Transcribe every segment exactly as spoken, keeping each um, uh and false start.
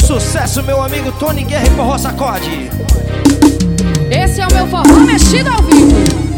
Sucesso, meu amigo Tony Guerra e Forró Sacode. Esse é o meu forró mexido ao vivo.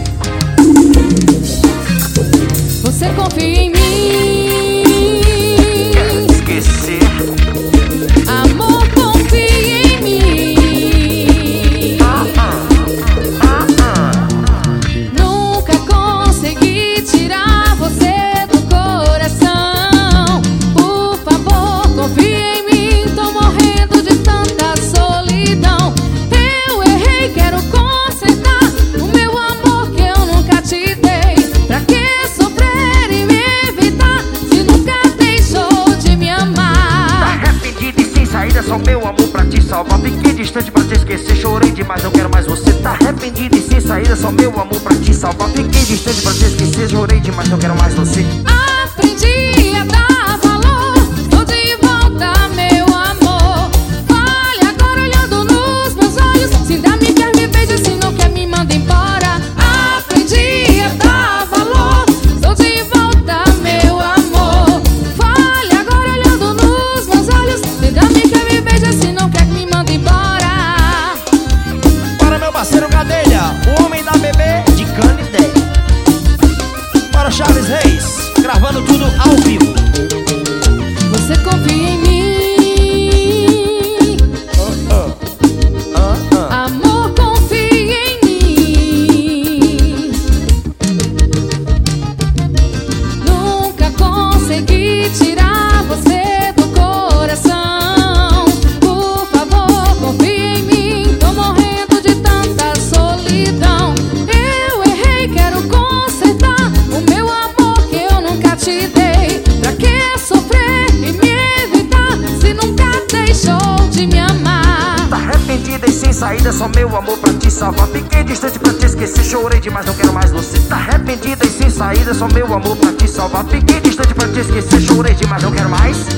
Você confia em mim. Quero esquecer. Amor, confia em mim. Ah, ah, ah, ah. Nunca consegui tirar você do coração. Por favor, confia em mim. Tô morrendo de tanta solidão. Eu errei, quero consertar o meu amor que eu nunca te dei. Pra que sofrer e me evitar se nunca deixou de me amar? Tá arrependido e sem saída, só meu amor pra te salvar. Fiquei distante pra te esquecer, chorei demais, não quero mais você. Tá arrependido e sem saída, só meu amor pra te salvar. Fiquei distante pra te esquecer, chorei demais, não quero mais você. Aprendi a dar valor, tô de volta, meu amor. Fale agora olhando nos meus olhos. Se ainda me quer, me beija, se não quer, me manda embora. Aprendi a dar valor, tô de volta, meu amor. Fale agora olhando nos meus olhos. Se ainda me quer, me beija, se não quer, me manda embora. Para meu parceiro Gadelha, o homem da bebê de Canidé. Para Charles Reis, gravando tudo ao vivo. Você confia em mim. Ah, ah, ah. Amor, confia em mim. Nunca consegui tirar você do coração. Por favor, confia em mim. Tô morrendo de tanta solidão. Eu errei, quero consertar o meu amor que eu nunca te dei. Pra que sofrer e me evitar se nunca deixou de me amar? Tá arrependida e sem saída, só meu amor pra te salvar. Fiquei distante pra te esquecer, chorei demais, não quero mais você. Tá arrependida e sem saída, só meu amor pra te salvar. Fiquei distante pra te esquecer, chorei demais, não quero mais.